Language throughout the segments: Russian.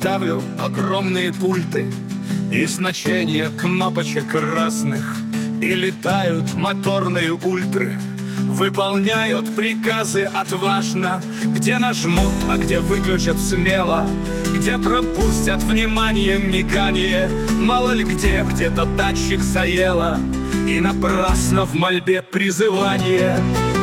ставлю огромные пульты и значения кнопочек разных, и летают моторные ультры, выполняют приказы отважно, где нажмут, а где выключат смело, где пропустят внимание мигание. Мало ли где-то датчик заело, и напрасно в мольбе призывание.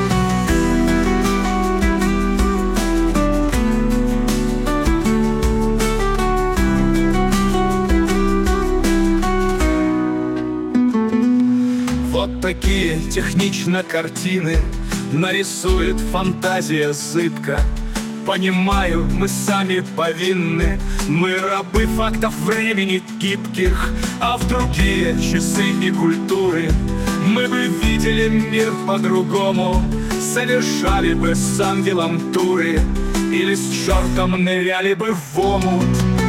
Вот такие технично картины нарисует фантазия зыбка. Понимаю, мы сами повинны, мы рабы фактов времени гибких, а в другие часы и культуры мы бы видели мир по-другому, совершали бы с ангелом туры или с чертом ныряли бы в омут.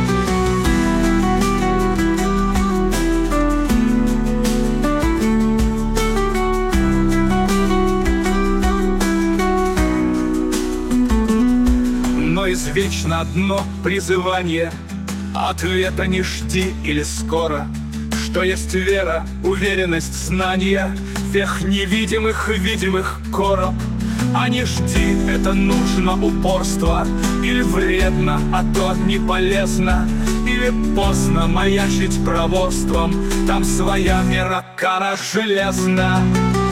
Но извечно одно призывание: ответа не жди или скоро, что есть вера, уверенность, знания, вех невидимых и видимых короб. А не жди, это нужно упорство, или вредно, а то не полезно, или поздно маячить проворством, там своя мера, кара железна.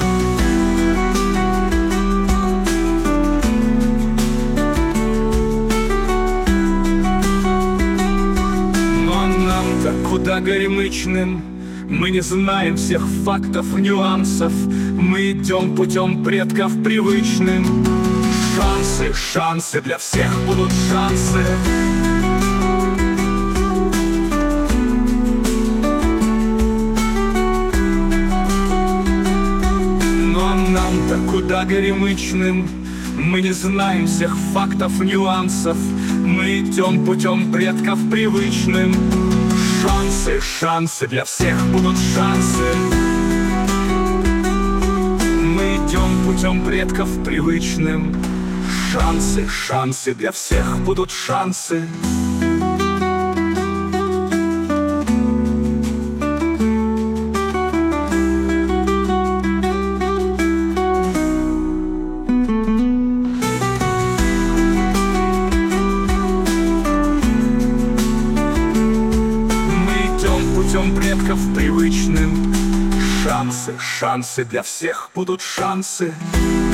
Куда горемычным, мы не знаем всех фактов, нюансов, мы идем путем предков привычным. Шансы, шансы, для всех будут шансы. Но нам-то куда горемычным, мы не знаем всех фактов, нюансов, мы идем путем предков привычным. Шансы, шансы, для всех будут шансы. Мы идем путем предков привычным. Шансы, шансы, для всех будут шансы. Путем предков привычным. Шансы, шансы, для всех будут шансы.